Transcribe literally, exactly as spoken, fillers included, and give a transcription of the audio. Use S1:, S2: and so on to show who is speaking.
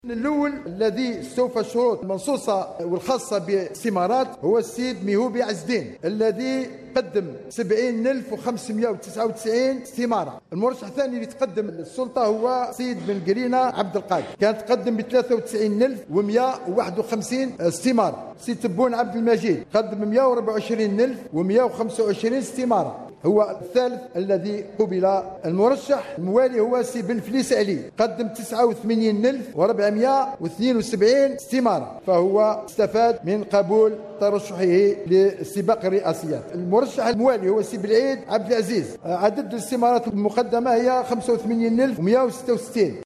S1: الأول الذي سوف الشروط المنصوصة والخاصة بالاستمارات هو السيد ميهوبي عز الدين الذي قدم سبعين ألف وخمسمائة وتسعة وتسعين استمارة. المرشح الثاني اللي تقدم للسلطة هو سيد بن قرينة عبد القادر، كان تقدم ب ثلاثة وتسعين ألف ومائة وواحد وخمسين استمارة. سيد تبون عبد المجيد قدم مائة وأربعة وعشرين ألف ومائة وخمسة وعشرين استمارة. هو الثالث الذي قبل. المرشح الموالي هو سي بن فليس علي، قدم تسعة وثمانين ألف وأربعمائة واثنين وسبعين استمارة، فهو استفاد من قبول ترشحه للسباق الرئاسيات. المرشح الموالي هو سي بالعيد عبد العزيز، عدد الاستمارات المقدمة هي خمسة وثمانين ألف ومائة وستة وستين.